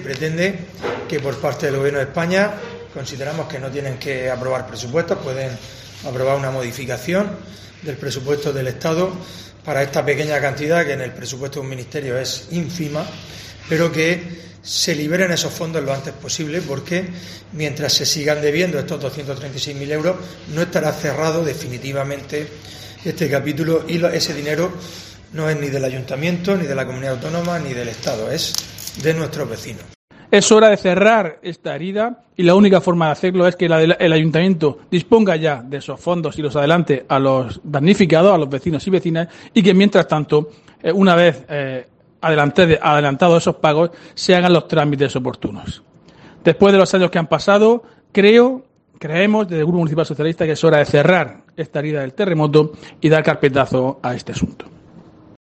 pretende que por parte del Gobierno de España, consideramos que no tienen que aprobar presupuestos, pueden aprobar una modificación del presupuesto del Estado para esta pequeña cantidad que en el presupuesto de un ministerio es ínfima, pero que se liberen esos fondos lo antes posible, porque mientras se sigan debiendo estos 236.000 euros no estará cerrado definitivamente este capítulo y ese dinero no es ni del Ayuntamiento, ni de la Comunidad Autónoma, ni del Estado, es de nuestros vecinos. Es hora de cerrar esta herida y la única forma de hacerlo es que el Ayuntamiento disponga ya de esos fondos y los adelante a los damnificados, a los vecinos y vecinas, y que mientras tanto, una vez adelantados esos pagos, se hagan los trámites oportunos. Después de los años que han pasado, creemos desde el Grupo Municipal Socialista que es hora de cerrar esta herida del terremoto y dar carpetazo a este asunto.